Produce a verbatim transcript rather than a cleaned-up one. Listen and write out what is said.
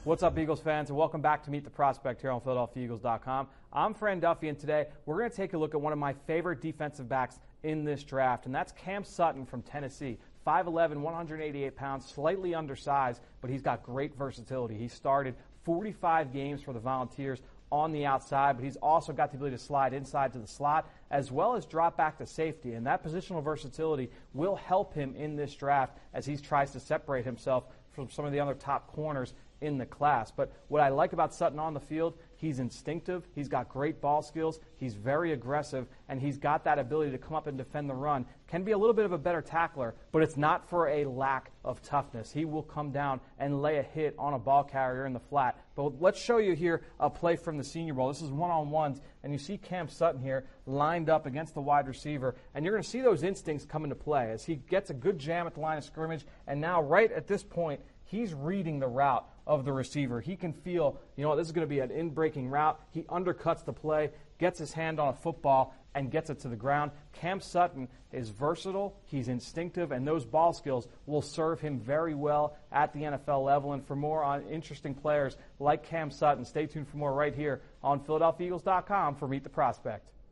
What's up, Eagles fans, and welcome back to Meet the Prospect here on Philadelphia Eagles dot com. I'm Fran Duffy, and today we're going to take a look at one of my favorite defensive backs in this draft, and that's Cam Sutton from Tennessee. five eleven, one hundred eighty-eight pounds, slightly undersized, but he's got great versatility. He started forty-five games for the Volunteers on the outside, but he's also got the ability to slide inside to the slot as well as drop back to safety, and that positional versatility will help him in this draft as he tries to separate himself from some of the other top corners in the class. But what I like about Sutton on the field, he's instinctive, he's got great ball skills, he's very aggressive, and he's got that ability to come up and defend the run. Can be a little bit of a better tackler, but it's not for a lack of toughness. He will come down and lay a hit on a ball carrier in the flat. But let's show you here a play from the Senior Bowl. This is one-on-ones, and you see Cam Sutton here lined up against the wide receiver, and you're going to see those instincts come into play as he gets a good jam at the line of scrimmage, and now right at this point, he's reading the route of the receiver. He can feel, you know, this is going to be an in-breaking route. He undercuts the play, gets his hand on a football, and gets it to the ground. Cam Sutton is versatile, he's instinctive, and those ball skills will serve him very well at the N F L level. And for more on interesting players like Cam Sutton, stay tuned for more right here on Philadelphia Eagles dot com for Meet the Prospect.